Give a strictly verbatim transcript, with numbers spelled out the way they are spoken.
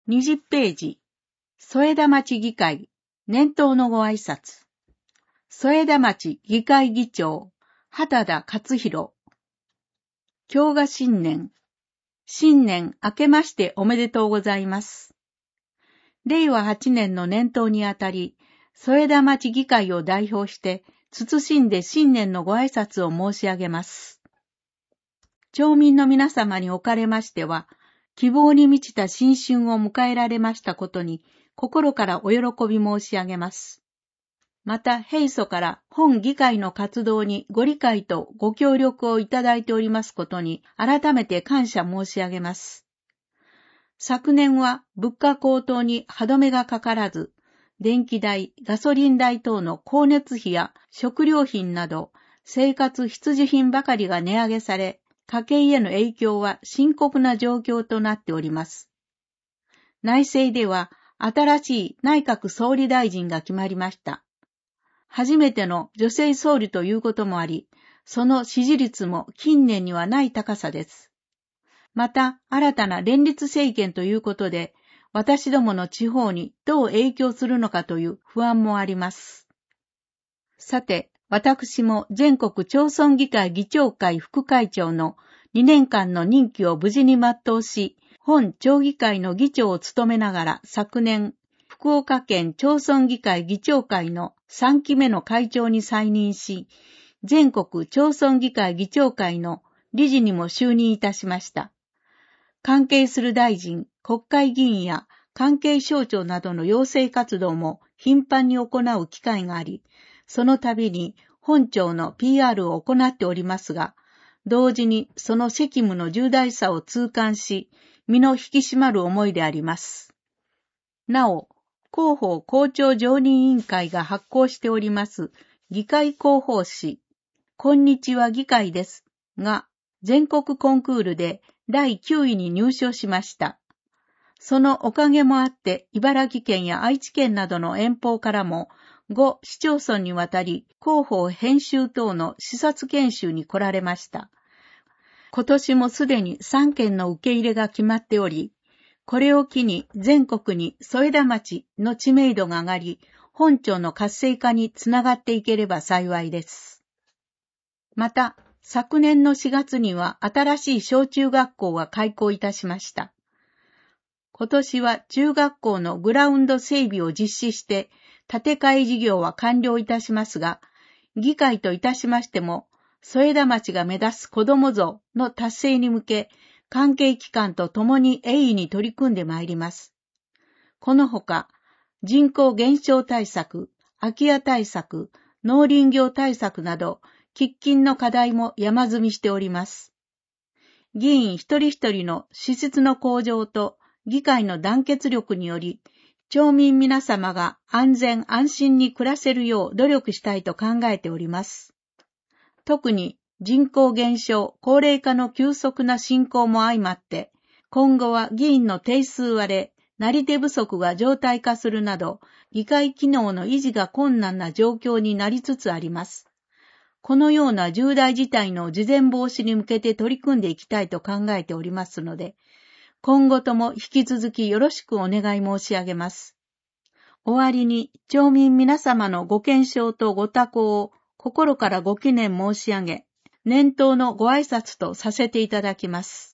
にじゅっページ、添田町議会、年頭のご挨拶。添田町議会議長、畑田勝弘。今日が新年。新年明けましておめでとうございます。れいわはちねんの年頭にあたり、添田町議会を代表して、謹んで新年のご挨拶を申し上げます。町民の皆様におかれましては、希望に満ちた新春を迎えられましたことに、心からお喜び申し上げます。また、平素から本議会の活動にご理解とご協力をいただいておりますことに、改めて感謝申し上げます。昨年は物価高騰に歯止めがかからず、電気代、ガソリン代等の光熱費や食料品など、生活必需品ばかりが値上げされ、家計への影響は深刻な状況となっております。内政では新しい内閣総理大臣が決まりました。初めての女性総理ということもあり、その支持率も近年にはない高さです。また、新たな連立政権ということで、私どもの地方にどう影響するのかという不安もあります。さて、私も全国町村議会議長会副会長のにねんかんの任期を無事に全うし、本町議会の議長を務めながら昨年、福岡県町村議会議長会のさんきめの会長に再任し、全国町村議会議長会の理事にも就任いたしました。関係する大臣、国会議員や関係省庁などの要請活動も頻繁に行う機会があり、その度に本庁の ピーアール を行っておりますが、同時にその責務の重大さを痛感し、身の引き締まる思いであります。なお、広報広聴常任委員会が発行しております議会広報誌、こんにちは議会ですが、全国コンクールでだいきゅういに入賞しました。そのおかげもあって、茨城県や愛知県などの遠方からも、ご市町村にわたり広報編集等の視察研修に来られました。今年もすでにさんけんの受け入れが決まっており、これを機に全国に添田町の知名度が上がり、本町の活性化につながっていければ幸いです。また、昨年のしがつには新しい小中学校が開校いたしました。今年は中学校のグラウンド整備を実施して、建て替え事業は完了いたしますが、議会といたしましても、添田町が目指す子ども像の達成に向け、関係機関と共に鋭意に取り組んでまいります。このほか、人口減少対策、空き家対策、農林業対策など、喫緊の課題も山積みしております。議員一人一人の資質の向上と議会の団結力により、町民皆様が安全安心に暮らせるよう努力したいと考えております。特に人口減少、高齢化の急速な進行も相まって、今後は議員の定数割れ、なり手不足が常態化するなど、議会機能の維持が困難な状況になりつつあります。このような重大事態の事前防止に向けて取り組んでいきたいと考えておりますので、今後とも引き続きよろしくお願い申し上げます。終わりに町民皆様のご健勝とご多幸を心からご祈念申し上げ、年頭のご挨拶とさせていただきます。